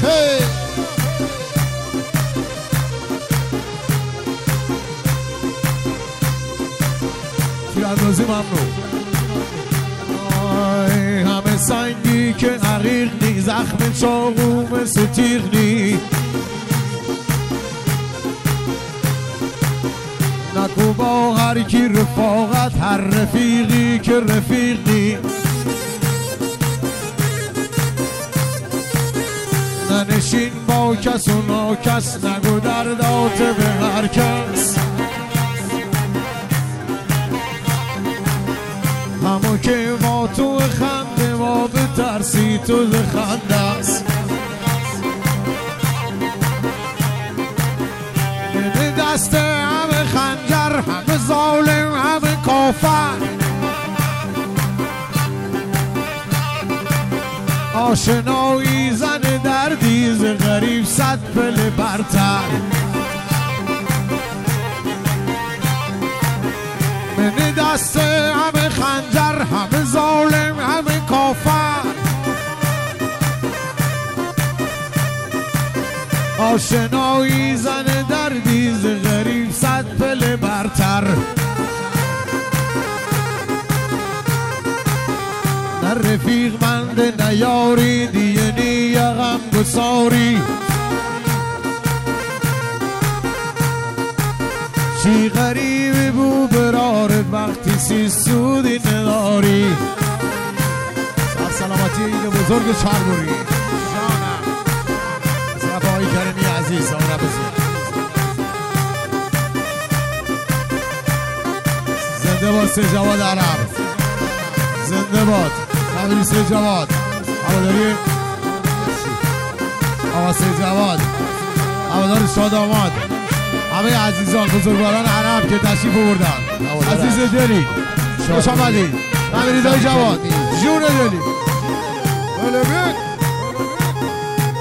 تیراندازی ممنون. همه سنگی که عقیق نی، زخم چاقو مثل تیغ نی، نکو با هر کی رفاقت، هر رفیقی که رفیق نی، ننشین با کس و ناکس، نگو دردات به هر کس، همو که ما تو خنده ما به ترسی تو خنده است، به دست همه خنجر، همه ظالم، همه کافر، آشنایی زن دردی ز غریب صد پله برتر، به دست همه خنجر، همه ظالم، همه کافر، آشنایی زن دردی ز غریب صد پله برتر، نه رفیق مند نیاری، دیگه نی غم گساری، چی غریبی بو برارت وقتی سی سودی نداری. سلامتی عید بزرگ چاربوری جانم صفای کریمی عزیز آره بزرگ. زنده باد سه جواد عرب، زنده باد نبیری سه جواد هواداری آقا سه جواد، هوادار شاداماد، همه عزیزان بزرگواران عرب که تشریف بردن، عزیز دلی خوش آمدید، نبیری دای جواد جون دلی.